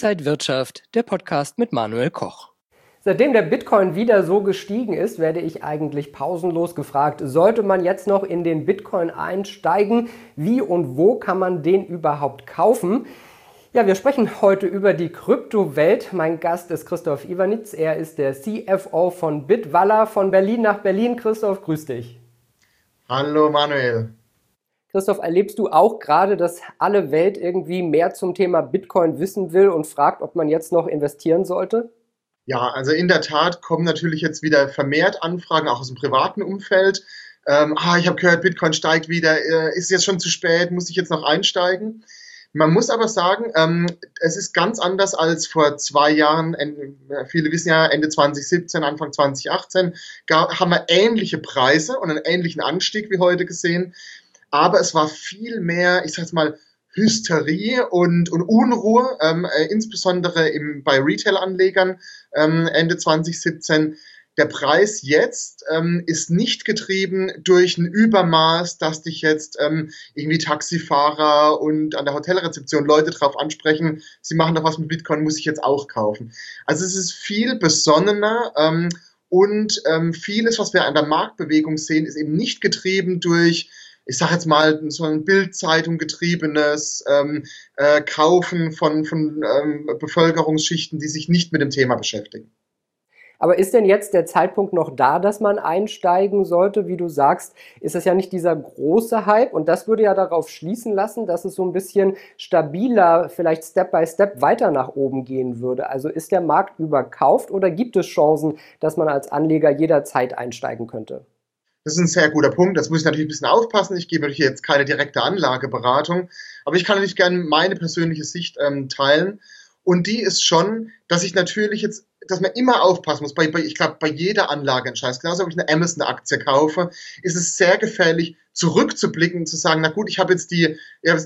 Inside Wirtschaft, der Podcast mit Manuel Koch. Seitdem der Bitcoin wieder so gestiegen ist, werde ich eigentlich pausenlos gefragt, sollte man jetzt noch in den Bitcoin einsteigen? Wie und wo kann man den überhaupt kaufen? Ja, wir sprechen heute über die Kryptowelt. Mein Gast ist Christoph Iwanitz. Er ist der CFO von Bitwala von Berlin nach Berlin. Christoph, grüß dich. Hallo Manuel. Christoph, erlebst du auch gerade, dass alle Welt irgendwie mehr zum Thema Bitcoin wissen will und fragt, ob man jetzt noch investieren sollte? Ja, also in der Tat kommen natürlich jetzt wieder vermehrt Anfragen, auch aus dem privaten Umfeld. Ich habe gehört, Bitcoin steigt wieder. Ist jetzt schon zu spät? Muss ich jetzt noch einsteigen? Man muss aber sagen, es ist ganz anders als vor 2 Jahren. Viele wissen ja, Ende 2017, Anfang 2018 haben wir ähnliche Preise und einen ähnlichen Anstieg wie heute gesehen. Aber es war viel mehr, ich sag jetzt mal, Hysterie und Unruhe, insbesondere bei Retail-Anlegern Ende 2017. Der Preis jetzt ist nicht getrieben durch ein Übermaß, dass dich jetzt irgendwie Taxifahrer und an der Hotelrezeption Leute drauf ansprechen, sie machen doch was mit Bitcoin, muss ich jetzt auch kaufen. Also es ist viel besonnener und vieles, was wir an der Marktbewegung sehen, ist eben nicht getrieben durch, ich sage jetzt mal, so ein Bildzeitung getriebenes Kaufen von Bevölkerungsschichten, die sich nicht mit dem Thema beschäftigen. Aber ist denn jetzt der Zeitpunkt noch da, dass man einsteigen sollte? Wie du sagst, ist es ja nicht dieser große Hype und das würde ja darauf schließen lassen, dass es so ein bisschen stabiler, vielleicht Step by Step weiter nach oben gehen würde. Also ist der Markt überkauft oder gibt es Chancen, dass man als Anleger jederzeit einsteigen könnte? Das ist ein sehr guter Punkt. Das muss ich natürlich ein bisschen aufpassen. Ich gebe natürlich jetzt keine direkte Anlageberatung, aber ich kann natürlich gerne meine persönliche Sicht teilen. Und die ist schon, dass ich natürlich jetzt, dass man immer aufpassen muss, ich glaube, bei jeder Anlageentscheidung, genauso ob ich eine Amazon-Aktie kaufe, ist es sehr gefährlich, zurückzublicken und zu sagen, na gut, ich habe jetzt die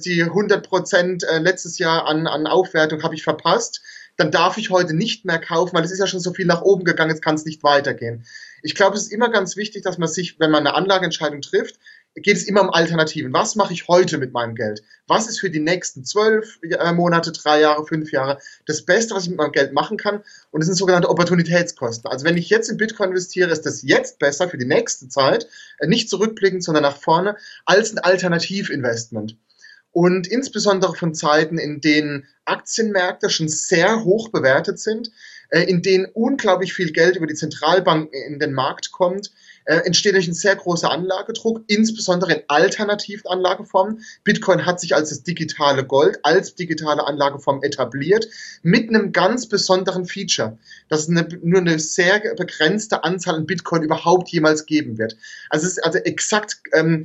100% letztes Jahr an Aufwertung habe ich verpasst, dann darf ich heute nicht mehr kaufen, weil es ist ja schon so viel nach oben gegangen, jetzt kann es nicht weitergehen. Ich glaube, es ist immer ganz wichtig, dass man sich, wenn man eine Anlageentscheidung trifft, geht es immer um Alternativen. Was mache ich heute mit meinem Geld? Was ist für die nächsten 12 Monate, 3 Jahre, 5 Jahre das Beste, was ich mit meinem Geld machen kann? Und das sind sogenannte Opportunitätskosten. Also wenn ich jetzt in Bitcoin investiere, ist das jetzt besser für die nächste Zeit, nicht zurückblickend, sondern nach vorne, als ein Alternativinvestment. Und insbesondere von Zeiten, in denen Aktienmärkte schon sehr hoch bewertet sind, in denen unglaublich viel Geld über die Zentralbanken in den Markt kommt, entsteht durch ein sehr großer Anlagedruck, insbesondere in alternativen Anlageformen. Bitcoin hat sich als das digitale Gold, als digitale Anlageform etabliert, mit einem ganz besonderen Feature, dass es nur eine sehr begrenzte Anzahl an Bitcoin überhaupt jemals geben wird. Also es ist also exakt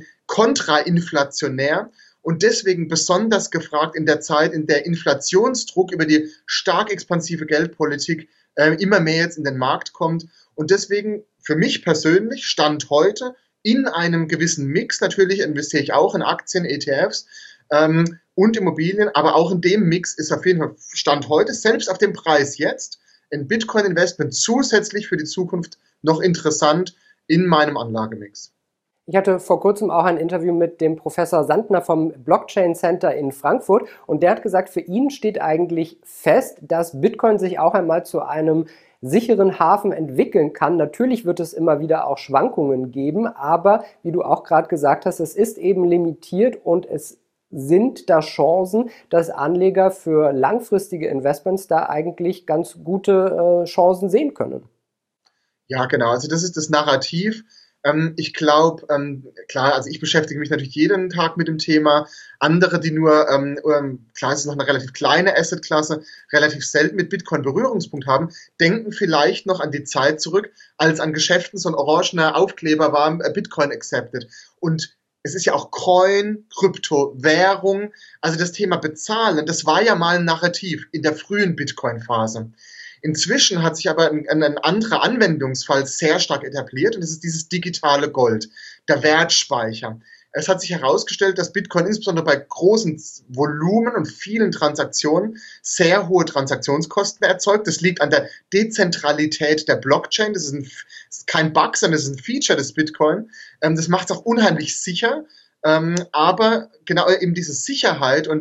kontrainflationär. Und deswegen besonders gefragt in der Zeit, in der Inflationsdruck über die stark expansive Geldpolitik immer mehr jetzt in den Markt kommt. Und deswegen für mich persönlich, Stand heute, in einem gewissen Mix, natürlich investiere ich auch in Aktien, ETFs und Immobilien, aber auch in dem Mix ist auf jeden Fall Stand heute, selbst auf dem Preis jetzt, ein Bitcoin-Investment zusätzlich für die Zukunft noch interessant in meinem Anlagemix. Ich hatte vor kurzem auch ein Interview mit dem Professor Sandner vom Blockchain Center in Frankfurt und der hat gesagt, für ihn steht eigentlich fest, dass Bitcoin sich auch einmal zu einem sicheren Hafen entwickeln kann. Natürlich wird es immer wieder auch Schwankungen geben, aber wie du auch gerade gesagt hast, es ist eben limitiert und es sind da Chancen, dass Anleger für langfristige Investments da eigentlich ganz gute Chancen sehen können. Ja, genau. Also das ist das Narrativ. Ich glaube, klar, also ich beschäftige mich natürlich jeden Tag mit dem Thema. Andere, die nur, klar, es ist noch eine relativ kleine Assetklasse, relativ selten mit Bitcoin Berührungspunkt haben, denken vielleicht noch an die Zeit zurück, als an Geschäften so ein orangener Aufkleber war, Bitcoin accepted. Und es ist ja auch Coin, Krypto, Währung, also das Thema Bezahlen, das war ja mal ein Narrativ in der frühen Bitcoin-Phase. Inzwischen hat sich aber ein anderer Anwendungsfall sehr stark etabliert und das ist dieses digitale Gold, der Wertspeicher. Es hat sich herausgestellt, dass Bitcoin insbesondere bei großen Volumen und vielen Transaktionen sehr hohe Transaktionskosten erzeugt. Das liegt an der Dezentralität der Blockchain. Das ist kein Bug, sondern das ist ein Feature des Bitcoin. Das macht es auch unheimlich sicher. Aber genau eben diese Sicherheit und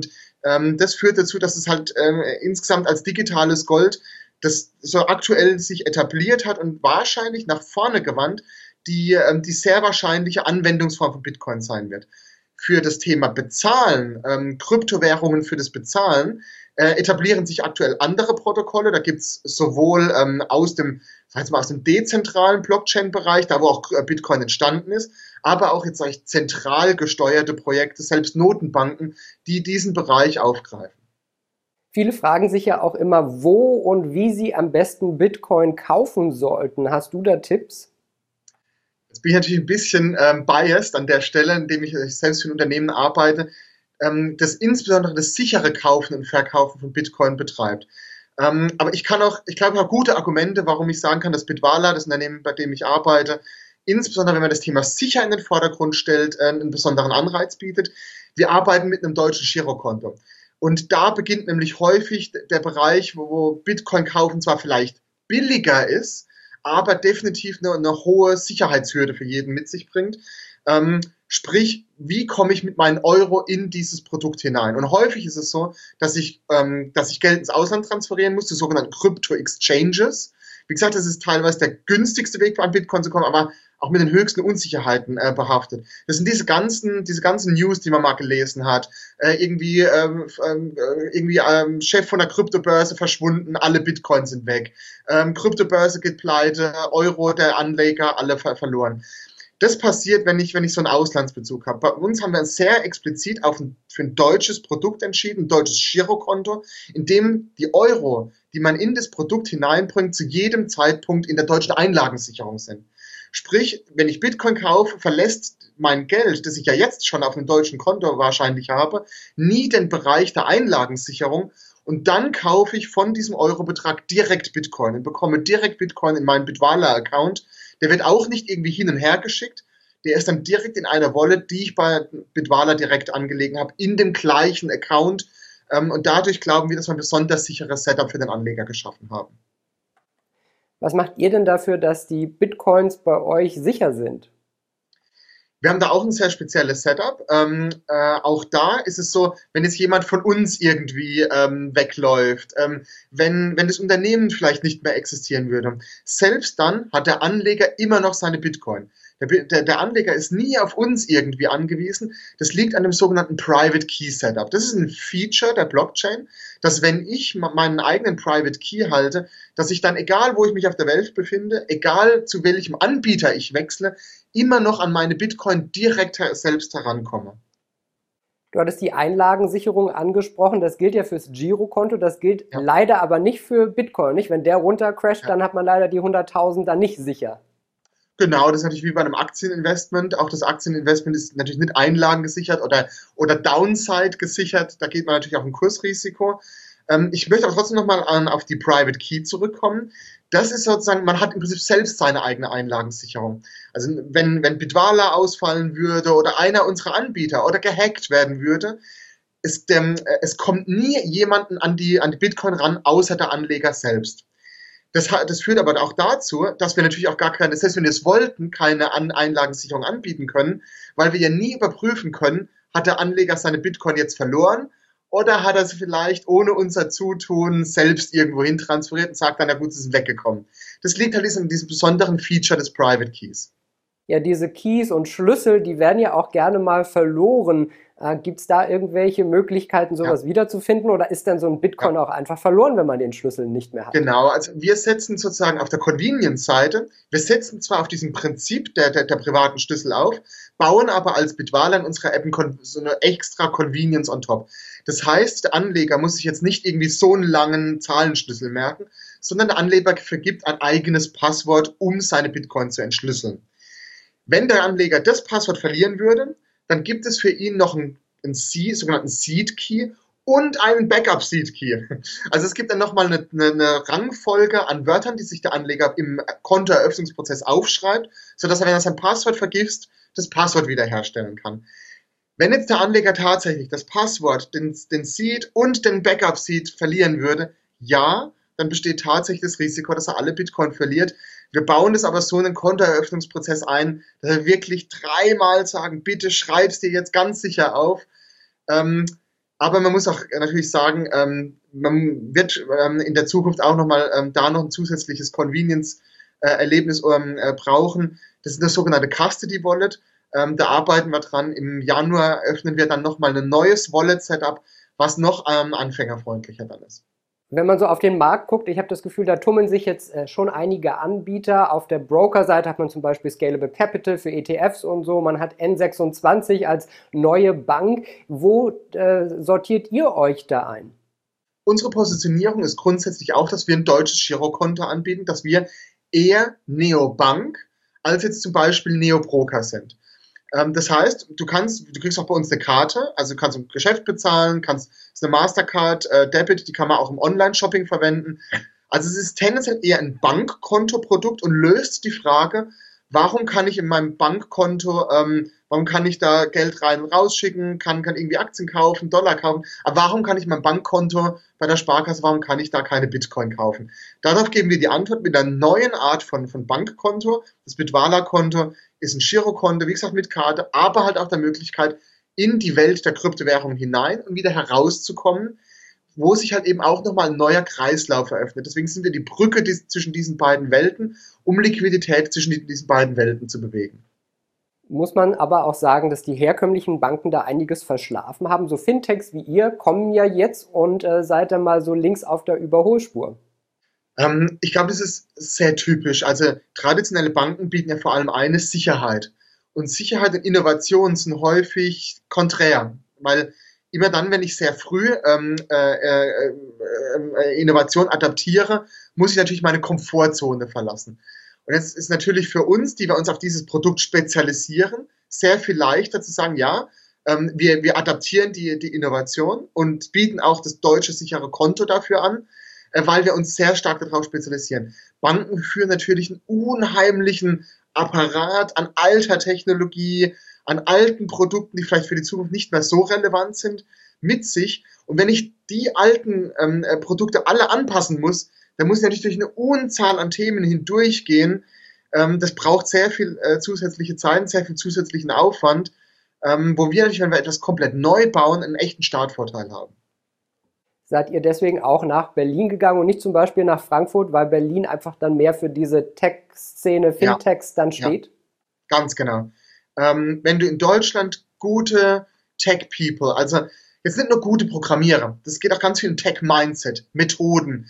Das führt dazu, dass es halt insgesamt als digitales Gold, das so aktuell sich etabliert hat und wahrscheinlich nach vorne gewandt, die sehr wahrscheinliche Anwendungsform von Bitcoin sein wird. Für das Thema Bezahlen, Kryptowährungen für das Bezahlen, etablieren sich aktuell andere Protokolle. Da gibt's sowohl aus dem dezentralen Blockchain-Bereich, da wo auch Bitcoin entstanden ist, aber auch jetzt sage ich zentral gesteuerte Projekte, selbst Notenbanken, die diesen Bereich aufgreifen. Viele fragen sich ja auch immer, wo und wie sie am besten Bitcoin kaufen sollten. Hast du da Tipps? Jetzt bin ich natürlich ein bisschen biased an der Stelle, indem ich selbst für ein Unternehmen arbeite, das insbesondere das sichere Kaufen und Verkaufen von Bitcoin betreibt. Aber ich glaube, ich habe gute Argumente, warum ich sagen kann, dass Bitwala, das Unternehmen, bei dem ich arbeite, insbesondere wenn man das Thema sicher in den Vordergrund stellt, einen besonderen Anreiz bietet. Wir arbeiten mit einem deutschen Girokonto. Und da beginnt nämlich häufig der Bereich, wo Bitcoin kaufen zwar vielleicht billiger ist, aber definitiv eine hohe Sicherheitshürde für jeden mit sich bringt. Sprich, wie komme ich mit meinen Euro in dieses Produkt hinein? Und häufig ist es so, dass ich Geld ins Ausland transferieren muss, die sogenannten Crypto-Exchanges. Wie gesagt, das ist teilweise der günstigste Weg, an Bitcoin zu kommen, aber auch mit den höchsten Unsicherheiten behaftet. Das sind diese ganzen News, die man mal gelesen hat. Chef von der Kryptobörse verschwunden, alle Bitcoins sind weg. Kryptobörse geht pleite, Euro der Anleger, alle verloren. Das passiert, wenn ich so einen Auslandsbezug habe. Bei uns haben wir sehr explizit für ein deutsches Produkt entschieden, ein deutsches Girokonto, in dem die Euro, die man in das Produkt hineinbringt, zu jedem Zeitpunkt in der deutschen Einlagensicherung sind. Sprich, wenn ich Bitcoin kaufe, verlässt mein Geld, das ich ja jetzt schon auf einem deutschen Konto wahrscheinlich habe, nie den Bereich der Einlagensicherung. Und dann kaufe ich von diesem Eurobetrag direkt Bitcoin und bekomme direkt Bitcoin in meinen Bitwala-Account. Der wird auch nicht irgendwie hin und her geschickt. Der ist dann direkt in einer Wallet, die ich bei Bitwala direkt angelegt habe, in dem gleichen Account. Und dadurch glauben wir, dass wir ein besonders sicheres Setup für den Anleger geschaffen haben. Was macht ihr denn dafür, dass die Bitcoins bei euch sicher sind? Wir haben da auch ein sehr spezielles Setup. Auch da ist es so, wenn jetzt jemand von uns irgendwie wegläuft, wenn das Unternehmen vielleicht nicht mehr existieren würde, selbst dann hat der Anleger immer noch seine Bitcoin. Der Anleger ist nie auf uns irgendwie angewiesen. Das liegt an dem sogenannten Private Key Setup. Das ist ein Feature der Blockchain, dass wenn ich meinen eigenen Private Key halte, dass ich dann, egal wo ich mich auf der Welt befinde, egal zu welchem Anbieter ich wechsle, immer noch an meine Bitcoin direkt selbst herankomme. Du hattest die Einlagensicherung angesprochen, das gilt ja fürs Girokonto, das gilt leider aber nicht für Bitcoin, nicht? Wenn der runtercrasht, dann hat man leider die 100.000 dann nicht sicher. Genau, das ist natürlich wie bei einem Aktieninvestment. Auch das Aktieninvestment ist natürlich nicht Einlagen gesichert oder Downside gesichert. Da geht man natürlich auf ein Kursrisiko. Ich möchte aber trotzdem nochmal auf die Private Key zurückkommen. Das ist sozusagen, man hat im Prinzip selbst seine eigene Einlagensicherung. Also wenn Bitwala ausfallen würde oder einer unserer Anbieter oder gehackt werden würde, es kommt nie jemanden an die Bitcoin ran, außer der Anleger selbst. Das führt aber auch dazu, dass wir natürlich auch gar keine, selbst wenn wir es wollten, keine Einlagensicherung anbieten können, weil wir ja nie überprüfen können, hat der Anleger seine Bitcoin jetzt verloren oder hat er sie vielleicht ohne unser Zutun selbst irgendwo hin transferiert und sagt dann, na gut, sie sind weggekommen. Das liegt halt in diesem besonderen Feature des Private Keys. Ja, diese Keys und Schlüssel, die werden ja auch gerne mal verloren. Gibt es da irgendwelche Möglichkeiten, sowas wiederzufinden, oder ist denn so ein Bitcoin auch einfach verloren, wenn man den Schlüssel nicht mehr hat? Genau, also wir setzen sozusagen auf der Convenience-Seite, wir setzen zwar auf diesem Prinzip der privaten Schlüssel auf, bauen aber als Bitwala in unserer App so eine extra Convenience on top. Das heißt, der Anleger muss sich jetzt nicht irgendwie so einen langen Zahlenschlüssel merken, sondern der Anleger vergibt ein eigenes Passwort, um seine Bitcoin zu entschlüsseln. Wenn der Anleger das Passwort verlieren würde, dann gibt es für ihn noch einen sogenannten Seed Key und einen Backup Seed Key. Also es gibt dann nochmal eine Rangfolge an Wörtern, die sich der Anleger im Kontoeröffnungsprozess aufschreibt, sodass er, wenn er sein Passwort vergisst, das Passwort wiederherstellen kann. Wenn jetzt der Anleger tatsächlich das Passwort, den Seed und den Backup Seed verlieren würde, ja, dann besteht tatsächlich das Risiko, dass er alle Bitcoin verliert. Wir bauen das aber so in den Kontoeröffnungsprozess ein, dass wir wirklich 3-mal sagen, bitte schreib's dir jetzt ganz sicher auf. Aber man muss auch natürlich sagen, man wird in der Zukunft auch nochmal da noch ein zusätzliches Convenience-Erlebnis brauchen. Das ist das sogenannte Custody Wallet. Da arbeiten wir dran. Im Januar öffnen wir dann nochmal ein neues Wallet-Setup, was noch anfängerfreundlicher dann ist. Wenn man so auf den Markt guckt, ich habe das Gefühl, da tummeln sich jetzt schon einige Anbieter. Auf der Broker-Seite hat man zum Beispiel Scalable Capital für ETFs und so. Man hat N26 als neue Bank. Wo sortiert ihr euch da ein? Unsere Positionierung ist grundsätzlich auch, dass wir ein deutsches Girokonto anbieten, dass wir eher Neobank als jetzt zum Beispiel Neobroker sind. Das heißt, du kriegst auch bei uns eine Karte, also du kannst ein Geschäft bezahlen, ist eine Mastercard, Debit, die kann man auch im Online-Shopping verwenden. Also es ist tendenziell eher ein Bankkontoprodukt und löst die Frage, warum kann ich in meinem Bankkonto, warum kann ich da Geld rein und rausschicken, kann irgendwie Aktien kaufen, Dollar kaufen, aber warum kann ich mein Bankkonto bei der Sparkasse, warum kann ich da keine Bitcoin kaufen? Darauf geben wir die Antwort mit einer neuen Art von Bankkonto. Das Bitwala-Konto ist ein Girokonto, wie gesagt, mit Karte, aber halt auch der Möglichkeit, in die Welt der Kryptowährung hinein und wieder herauszukommen, wo sich halt eben auch nochmal ein neuer Kreislauf eröffnet. Deswegen sind wir die Brücke zwischen diesen beiden Welten, um Liquidität zwischen diesen beiden Welten zu bewegen. Muss man aber auch sagen, dass die herkömmlichen Banken da einiges verschlafen haben. So Fintechs wie ihr kommen ja jetzt und seid dann mal so links auf der Überholspur. Ich glaube, das ist sehr typisch. Also traditionelle Banken bieten ja vor allem eine Sicherheit. Und Sicherheit und Innovation sind häufig konträr, weil immer dann, wenn ich sehr früh Innovation adaptiere, muss ich natürlich meine Komfortzone verlassen. Und jetzt ist natürlich für uns, die wir uns auf dieses Produkt spezialisieren, sehr viel leichter zu sagen, ja, wir adaptieren die Innovation und bieten auch das deutsche sichere Konto dafür an, weil wir uns sehr stark darauf spezialisieren. Banken führen natürlich einen unheimlichen Apparat an alter Technologie, an alten Produkten, die vielleicht für die Zukunft nicht mehr so relevant sind, mit sich. Und wenn ich die alten Produkte alle anpassen muss, dann muss ich natürlich durch eine Unzahl an Themen hindurchgehen. Das braucht sehr viel zusätzliche Zeit, sehr viel zusätzlichen Aufwand, wo wir natürlich, wenn wir etwas komplett neu bauen, einen echten Startvorteil haben. Seid ihr deswegen auch nach Berlin gegangen und nicht zum Beispiel nach Frankfurt, weil Berlin einfach dann mehr für diese Tech-Szene, Fintechs dann steht? Ja, ganz genau. Wenn du in Deutschland gute Tech-People, also jetzt nicht nur gute Programmierer, das geht auch ganz viel in Tech-Mindset, Methoden,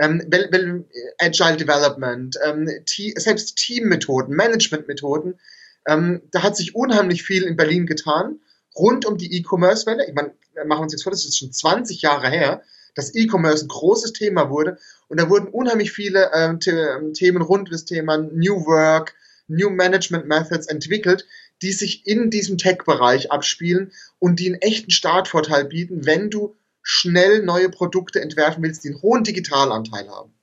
Agile Development, selbst Teammethoden, Managementmethoden, da hat sich unheimlich viel in Berlin getan, rund um die E-Commerce-Welle. Ich meine, wir machen uns jetzt vor, das ist schon 20 Jahre her, dass E-Commerce ein großes Thema wurde und da wurden unheimlich viele Themen rund um das Thema New Work, New Management Methods entwickelt, die sich in diesem Tech-Bereich abspielen und die einen echten Startvorteil bieten, wenn du schnell neue Produkte entwerfen willst, die einen hohen Digitalanteil haben.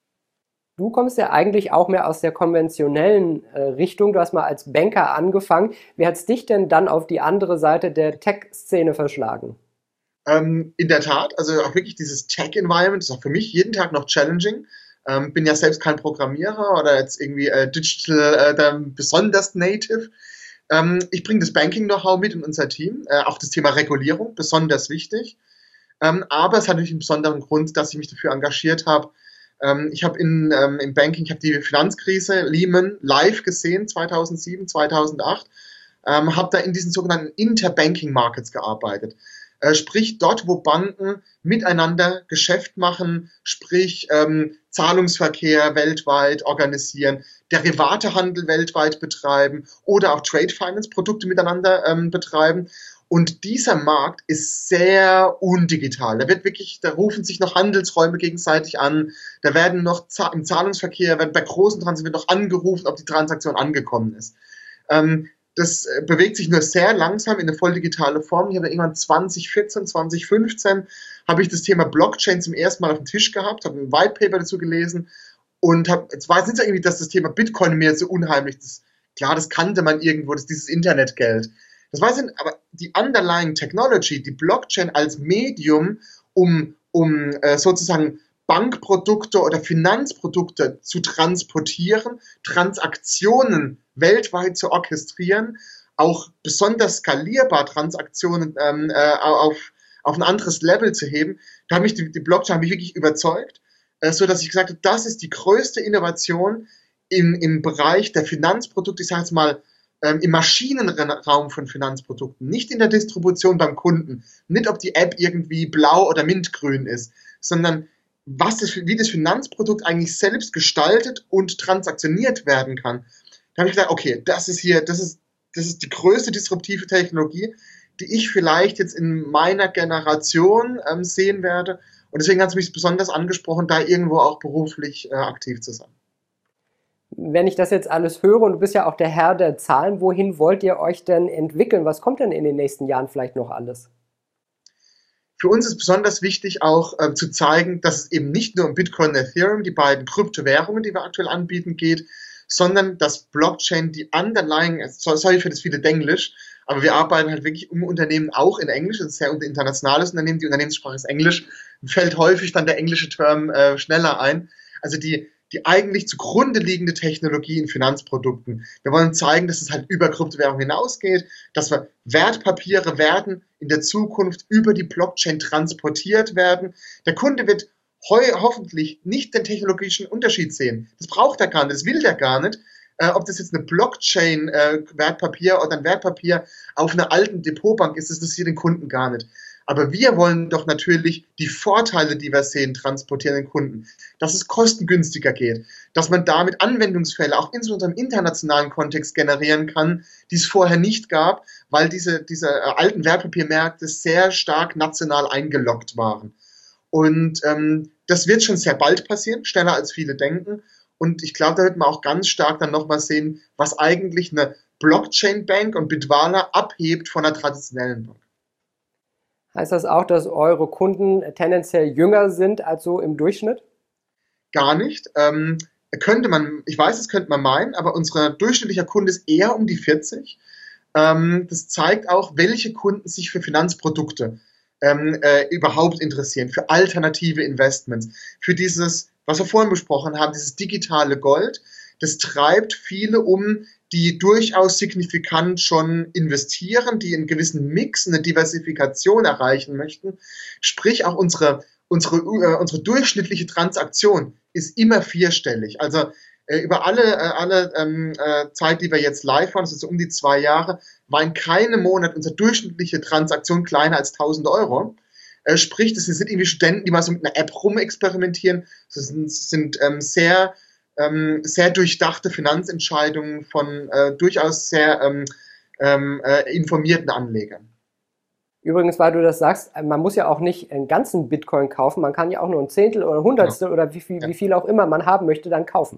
Du kommst ja eigentlich auch mehr aus der konventionellen Richtung. Du hast mal als Banker angefangen. Wie hat es dich denn dann auf die andere Seite der Tech-Szene verschlagen? In der Tat, also auch wirklich dieses Tech-Environment ist auch für mich jeden Tag noch challenging. Bin ja selbst kein Programmierer oder jetzt irgendwie digital besonders native. Ich bringe das Banking-Know-how mit in unser Team. Auch das Thema Regulierung, besonders wichtig. Aber es hat natürlich einen besonderen Grund, dass ich mich dafür engagiert habe. Ich habe im Banking, ich habe die Finanzkrise Lehman live gesehen, 2007, 2008. Habe da in diesen sogenannten Interbanking Markets gearbeitet. Sprich dort, wo Banken miteinander Geschäft machen, sprich Zahlungsverkehr weltweit organisieren, Derivatehandel weltweit betreiben oder auch Trade Finance Produkte miteinander betreiben. Und dieser Markt ist sehr undigital. Da rufen sich noch Handelsräume gegenseitig an. Da werden noch im Zahlungsverkehr, bei großen Transaktionen wird noch angerufen, ob die Transaktion angekommen ist. Das bewegt sich nur sehr langsam in eine voll digitale Form. Ich habe irgendwann 2014, 2015 habe ich das Thema Blockchain zum ersten Mal auf dem Tisch gehabt, habe ein White Paper dazu gelesen und jetzt war es nicht so irgendwie, dass das Thema Bitcoin mir so unheimlich, das kannte man irgendwo, das ist dieses Internetgeld. Das weiß ich, aber die underlying Technology, die Blockchain als Medium, um sozusagen Bankprodukte oder Finanzprodukte zu transportieren, Transaktionen weltweit zu orchestrieren, auch besonders skalierbar Transaktionen auf ein anderes Level zu heben. Da hat mich die Blockchain hat mich wirklich überzeugt, so dass ich gesagt habe, das ist die größte Innovation im Bereich der Finanzprodukte, ich sage jetzt mal, im Maschinenraum von Finanzprodukten, nicht in der Distribution beim Kunden, nicht ob die App irgendwie blau oder mintgrün ist, sondern wie das Finanzprodukt eigentlich selbst gestaltet und transaktioniert werden kann. Da habe ich gesagt, okay, das ist die größte disruptive Technologie, die ich vielleicht jetzt in meiner Generation sehen werde. Und deswegen hat es mich besonders angesprochen, da irgendwo auch beruflich aktiv zu sein. Wenn ich das jetzt alles höre, und du bist ja auch der Herr der Zahlen, wohin wollt ihr euch denn entwickeln? Was kommt denn in den nächsten Jahren vielleicht noch alles? Für uns ist besonders wichtig auch zu zeigen, dass es eben nicht nur um Bitcoin und Ethereum, die beiden Kryptowährungen, die wir aktuell anbieten, geht, sondern dass Blockchain die underlying, sorry für das viele Denglisch, aber wir arbeiten halt wirklich im Unternehmen auch in Englisch, das ist ein sehr internationales Unternehmen, die Unternehmenssprache ist Englisch, fällt häufig dann der englische Term schneller ein. Also die eigentlich zugrunde liegende Technologie in Finanzprodukten. Wir wollen zeigen, dass es halt über Kryptowährungen hinausgeht, dass wir Wertpapiere werden in der Zukunft über die Blockchain transportiert werden. Der Kunde wird hoffentlich nicht den technologischen Unterschied sehen. Das braucht er gar nicht, das will er gar nicht. Ob das jetzt eine Blockchain-Wertpapier oder ein Wertpapier auf einer alten Depotbank ist, das interessiert den Kunden gar nicht. Aber wir wollen doch natürlich die Vorteile, die wir sehen, transportieren den Kunden. Dass es kostengünstiger geht, dass man damit Anwendungsfälle auch insbesondere im internationalen Kontext generieren kann, die es vorher nicht gab, weil diese alten Wertpapiermärkte sehr stark national eingeloggt waren. Und das wird schon sehr bald passieren, schneller als viele denken. Und ich glaube, da wird man auch ganz stark dann nochmal sehen, was eigentlich eine Blockchain-Bank und Bitwala abhebt von einer traditionellen Bank. Heißt das auch, dass eure Kunden tendenziell jünger sind als so im Durchschnitt? Gar nicht. Ich weiß, das könnte man meinen, aber unser durchschnittlicher Kunde ist eher um die 40. Das zeigt auch, welche Kunden sich für Finanzprodukte überhaupt interessieren, für alternative Investments, für dieses, was wir vorhin besprochen haben, dieses digitale Gold. Das treibt viele die durchaus signifikant schon investieren, die einen gewissen Mix, eine Diversifikation erreichen möchten. Sprich, auch unsere durchschnittliche Transaktion ist immer vierstellig. Also über alle Zeit, die wir jetzt live waren, also so um die 2 Jahre, war in keinem Monat unsere durchschnittliche Transaktion kleiner als 1.000 Euro. Sprich, das sind nicht irgendwie Studenten, die mal so mit einer App rumexperimentieren. Das sind sehr durchdachte Finanzentscheidungen von durchaus sehr informierten Anlegern. Übrigens, weil du das sagst, man muss ja auch nicht einen ganzen Bitcoin kaufen, man kann ja auch nur ein Zehntel oder Hundertstel oder wie viel auch immer man haben möchte, dann kaufen.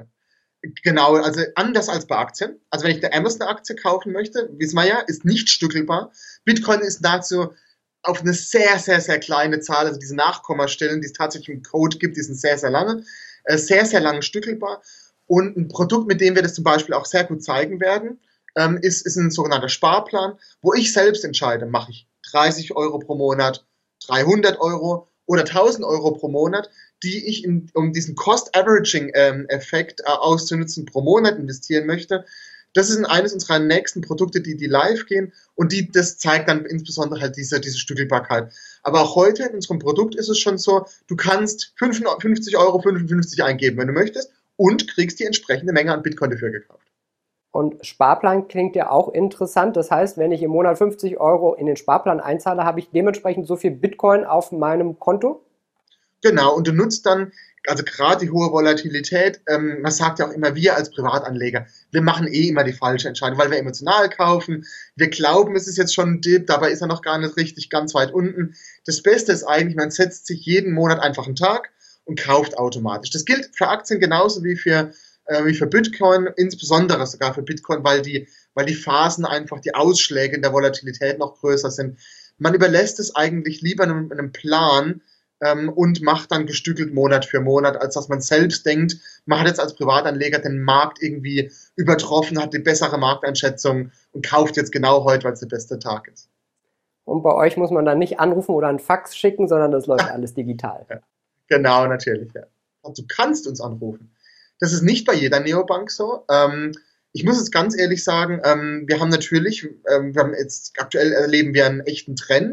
Genau, also anders als bei Aktien. Also wenn ich eine Amazon-Aktie kaufen möchte, wissen wir ja, ist nicht stückelbar. Bitcoin ist dazu auf eine sehr, sehr, sehr kleine Zahl, also diese Nachkommastellen, die es tatsächlich im Code gibt, die sind sehr, sehr lange. Sehr, sehr lang stückelbar. Und ein Produkt, mit dem wir das zum Beispiel auch sehr gut zeigen werden, ist ein sogenannter Sparplan, wo ich selbst entscheide, mache ich 30 Euro pro Monat, 300 Euro oder 1.000 Euro pro Monat, die ich, um diesen Cost-Averaging-Effekt auszunutzen, pro Monat investieren möchte. Das ist eines unserer nächsten Produkte, die live gehen und das zeigt dann insbesondere halt diese Stückelbarkeit. Aber auch heute in unserem Produkt ist es schon so, du kannst 55,55 Euro eingeben, wenn du möchtest, und kriegst die entsprechende Menge an Bitcoin dafür gekauft. Und Sparplan klingt ja auch interessant. Das heißt, wenn ich im Monat 50 Euro in den Sparplan einzahle, habe ich dementsprechend so viel Bitcoin auf meinem Konto? Genau, und du nutzt dann, also gerade die hohe Volatilität, man sagt ja auch immer, wir als Privatanleger, wir machen immer die falsche Entscheidung, weil wir emotional kaufen, wir glauben, es ist jetzt schon ein Dip, dabei ist er noch gar nicht richtig ganz weit unten. Das Beste ist eigentlich, man setzt sich jeden Monat einfach einen Tag und kauft automatisch. Das gilt für Aktien genauso wie für Bitcoin, insbesondere sogar für Bitcoin, weil die Phasen einfach, die Ausschläge in der Volatilität noch größer sind. Man überlässt es eigentlich lieber einem Plan, und macht dann gestückelt Monat für Monat, als dass man selbst denkt, man hat jetzt als Privatanleger den Markt irgendwie übertroffen, hat die bessere Markteinschätzung und kauft jetzt genau heute, weil es der beste Tag ist. Und bei euch muss man dann nicht anrufen oder einen Fax schicken, sondern das läuft alles digital. Ja, genau, natürlich. Ja. Und du kannst uns anrufen. Das ist nicht bei jeder Neobank so. Ich muss jetzt ganz ehrlich sagen, wir haben jetzt aktuell erleben wir einen echten Trend.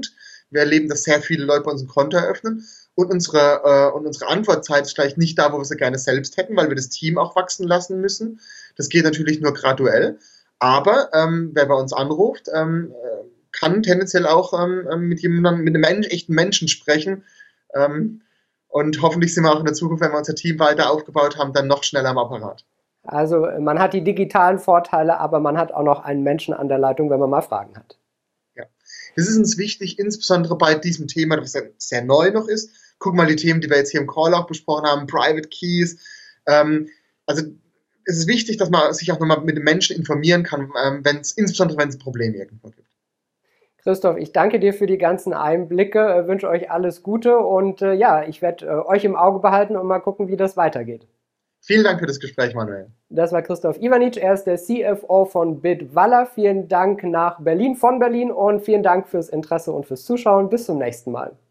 Wir erleben, dass sehr viele Leute bei uns ein Konto eröffnen und unsere Antwortzeit ist vielleicht nicht da, wo wir sie gerne selbst hätten, weil wir das Team auch wachsen lassen müssen. Das geht natürlich nur graduell. Aber wer bei uns anruft, kann tendenziell auch mit jemandem, mit einem echten Menschen sprechen. Und hoffentlich sind wir auch in der Zukunft, wenn wir unser Team weiter aufgebaut haben, dann noch schneller am Apparat. Also man hat die digitalen Vorteile, aber man hat auch noch einen Menschen an der Leitung, wenn man mal Fragen hat. Ja, das ist uns wichtig, insbesondere bei diesem Thema, das sehr neu noch ist. Guck mal die Themen, die wir jetzt hier im Call auch besprochen haben, Private Keys. Also es ist wichtig, dass man sich auch nochmal mit den Menschen informieren kann, insbesondere wenn es Probleme irgendwo gibt. Christoph, ich danke dir für die ganzen Einblicke, wünsche euch alles Gute und ich werde euch im Auge behalten und mal gucken, wie das weitergeht. Vielen Dank für das Gespräch, Manuel. Das war Christoph Ivanic, er ist der CFO von Bitwala. Vielen Dank nach Berlin, von Berlin und vielen Dank fürs Interesse und fürs Zuschauen. Bis zum nächsten Mal.